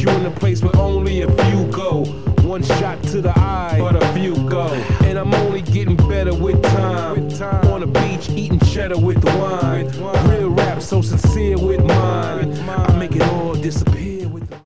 you in a place where only a few go. One shot to the eye, but a few go. And I'm only getting better with time. On the beach, eating cheddar with the wine.